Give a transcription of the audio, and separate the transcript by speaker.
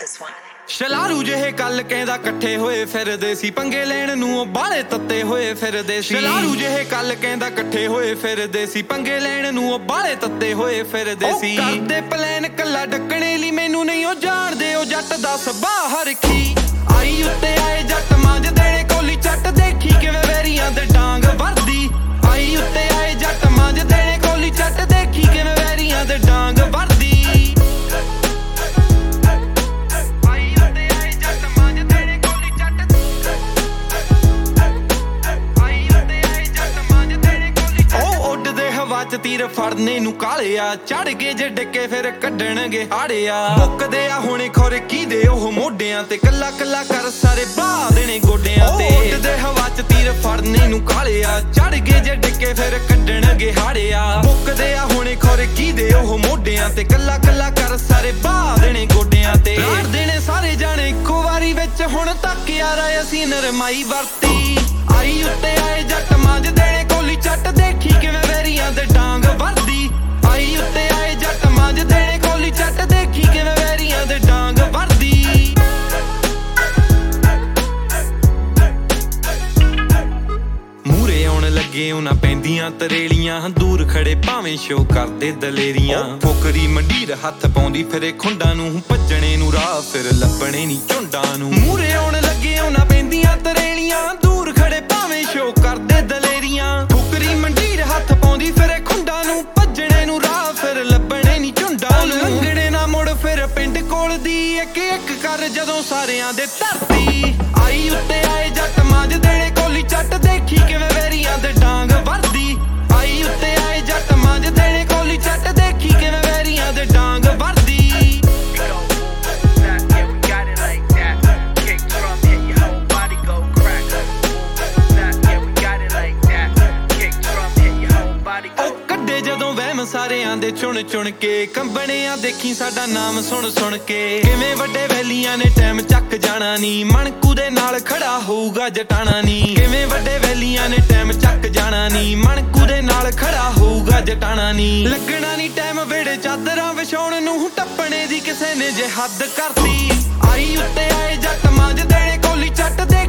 Speaker 1: this one.
Speaker 2: ਸ਼ਲਾਰੂ ਜਿਹੇ ਕੱਲ ਕਹਿੰਦਾ ਇਕੱਠੇ ਹੋਏ ਫਿਰਦੇ ਸੀ ਪੰਗੇ ਲੈਣ ਨੂੰ ਉਹ ਬਾਲੇ ਤੱਤੇ ਹੋਏ ਫਿਰਦੇ ਸੀ ਸ਼ਲਾਰੂ ਜਿਹੇ ਕੱਲ ਕਹਿੰਦਾ ਇਕੱਠੇ ਹੋਏ ਫਿਰਦੇ ਸੀ ਪੰਗੇ ਲੈਣ ਨੂੰ ਉਹ ਬਾਲੇ ਤੱਤੇ ਹੋਏ ਫਿਰਦੇ ਸੀ ਕਰਦੇ ਪਲਾਨ ਕੱਲਾ ਡੱਕਣੇ ਲਈ ਮੈਨੂੰ ਨਹੀਂ ਉਹ ਜਾਣਦੇ ਉਹ ਜੱਟ ਦਾ ਸੁਭਾਅ ਹਰਖੀ ਆਈ ਉੱਤੇ ਆਏ ਜੱਟ ਮੰਜ ਦੇਣੇ ਕੋਲੀ ਚੱਟ ਦੇਖੀ ਕਿਵੇਂ ਵੈਰੀਆਂ ਦੇ ਡਾਂਗ ਵਰਦੀ ਆਈ ਉੱਤੇ ਆਏ ਜੱਟ ਮੰਜ ਦੇਣੇ ਕੋਲੀ ਚੱਟ ਦੇਖੀ ਕਿਵੇਂ ਵੈਰੀਆਂ ਦੇ ਡਾਂਗ ਵਰਦੀ ਤੀਰ ਫੜਨੇ ਨੂੰ ਕਾਲਿਆ ਚੜ ਗਏ ਜੇ ਡਿੱਕੇ ਫਿਰ ਕੱਢਣਗੇ ਹਾੜਿਆ ਮੁੱਕਦੇ ਆ ਹੁਣੇ ਖੋਰੇ ਕੀ ਦੇ ਉਹ ਮੋਢਿਆਂ ਤੇ ਕੱਲਾ ਕੱਲਾ ਕਰ ਸਾਰੇ ਬਾਹ ਦੇਣੇ ਗੋਡਿਆਂ ਤੇ ਉੱਡਦੇ ਹਵਾ ਚ ਤੀਰ ਫੜਨੇ ਨੂੰ ਕਾਲਿਆ ਚੜ ਗਏ ਜੇ ਡਿੱਕੇ ਫਿਰ ਕੱਢਣਗੇ ਹਾੜਿਆ ਮੁੱਕਦੇ ਆ ਹੁਣੇ ਖੋਰੇ ਕੀ ਦੇ ਉਹ ਮੋਢਿਆਂ ਤੇ ਕੱਲਾ ਕੱਲਾ ਕਰ ਸਾਰੇ ਬਾਹ ਦੇਣੇ ਗੋਡਿਆਂ ਤੇ ਰਾੜ ਦੇਣੇ ਸਾਰੇ ਜਾਣੇ ਇੱਕੋ ਵਾਰੀ ਵਿੱਚ ਹੁਣ ਤੱਕ ਯਾਰਾ ਅਸੀਂ ਨਰਮਾਈ ਵਰਤੀ ਆਈ ਉੱਤੇ ਆਏ ਜੱਟ ਮੰਜ ਦੇਣੇ ਕੋਲੀ ਚੱਟ ਦੇਖੀ ਕਿਵੇਂ ਵੈਰੀਆਂ ਦੇ ਡਾਂਗ ਵਰਦੀ ਆਈ ਉੱਤੇ ਆਏ ਜੱਟ ਮੰਜ ਦੇਣੇ ਕੋਲੀ ਚੱਟ ਦੇਖੀ ਕਿਵੇਂ ਵੈਰੀਆਂ ਦੇ ਡਾਂਗ ਵਰਦੀ ਮੂਰੇ ਆਉਣ ਲੱਗੇ ਉਹਨਾਂ ਪੈਂਦੀਆਂ ਤਰੇਲੀਆਂ ਦੂਰ ਖੜੇ ਭਾਵੇਂ ਸ਼ੋ ਕਰਦੇ ਦਲੇਰੀਆਂ ਫੋਕਰੀ ਮੰਡੀਰ ਹੱਥ ਪਾਉਂਦੀ ਫਿਰੇ ਖੁੰਡਾਂ ਨੂੰ ਭੱਜਣੇ ਨੂੰ ਰਾਹ ਫਿਰ ਲੱਭਣੇ ਨੀ ਝੁੰਡਾਂ ਨੂੰ ਮੂਰੇ ਆਉਣ ਲੱਗੇ ਉਹਨਾਂ ਪੈਂਦੀਆਂ ਤਰੇਲੀਆਂ ਦੂਰ ਖੜੇ ਭਾਵੇਂ ਸ਼ੋ ਕਰਦੇ ਦਲੇਰੀਆਂ ਫੋਕਰੀ ਮੰਡੀਰ ਹੱਥ ਪਾਉਂਦੀ ਫਿਰੇ ਖੁੰਡਾਂ ਨੂੰ ਭੱਜਣੇ ਨੂੰ ਰਾਹ ਫਿਰ ਲੱਭਣੇ ਨੀ ਝੁੰਡਾਂ ਨੂੰ ਲੰਘਣੇ ਨਾ ਮੁੜ ਫਿਰ ਪਿੰਡ ਕੋਲ ਦੀ ਇੱਕ ਇੱਕ ਕਰ ਜਦੋਂ ਸਾਰਿਆਂ ਦੇ ਧਰਤੀ ਆਈ ਉੱਤੇ ਆਏ ਜੱਟ ਮੰਜ ਦੇਣੇ ਕੋਲੀ ਚੱਟ ਦੇਖੀ ਕਿਵੇਂ ਵੈਰੀਆਂ ਦੇ ਡਾਂਗ ਵਰਦੀ ਆਈ ਉੱਤੇ ਆਏ ਜੱਟ ਮੰਜ ਦੇਣੇ ਕੋਲੀ ਚੱਟ ਦੇਖੀ ਕਿਵੇਂ ਵੈਰੀਆਂ ਦੇ ਡਾਂਗ ਵਰਦੀ ਜਦੋਂ ਵਹਿਮ ਸਾਰਿਆਂ ਦੇ ਚੁਣ ਚੁਣ ਕੇ ਕੰਬਣਿਆਂ ਦੇਖੀ ਸਾਡਾ ਨਾਮ ਸੁਣ ਸੁਣ ਕੇ ਕਿਵੇਂ ਵੱਡੇ ਵੈਲੀਆਂ ਨੇ ਟਾਈਮ ਚੱਕ ਜਾਣਾ ਨੀ ਮਣਕੂ ਦੇ ਨਾਲ ਖੜਾ ਹੋਊਗਾ ਜਟਾਣਾ ਨੀ ਕਿਵੇਂ ਵੱਡੇ ਵੈਲੀਆਂ ਨੇ ਟਾਈਮ ਚੱਕ ਜਾਣਾ ਨੀ ਮਣਕੂ ਦੇ ਨਾਲ ਖੜਾ ਹੋਊਗਾ ਜਟਾਣਾ ਨੀ ਲੱਗਣਾ ਨੀ ਟਾਈਮ ਵੇੜੇ ਚਾਦਰਾਂ ਵਿਛਾਉਣ ਨੂੰ ਟੱਪਣੇ ਦੀ ਕਿਸੇ ਨੇ ਜੇ ਹੱਦ ਕਰਤੀ ਆਈ ਉੱਤੇ ਆਏ ਜੱਟ ਮੰਜ ਦੇਣੇ ਕੋਲੀ ਚੱਟ ਦੇ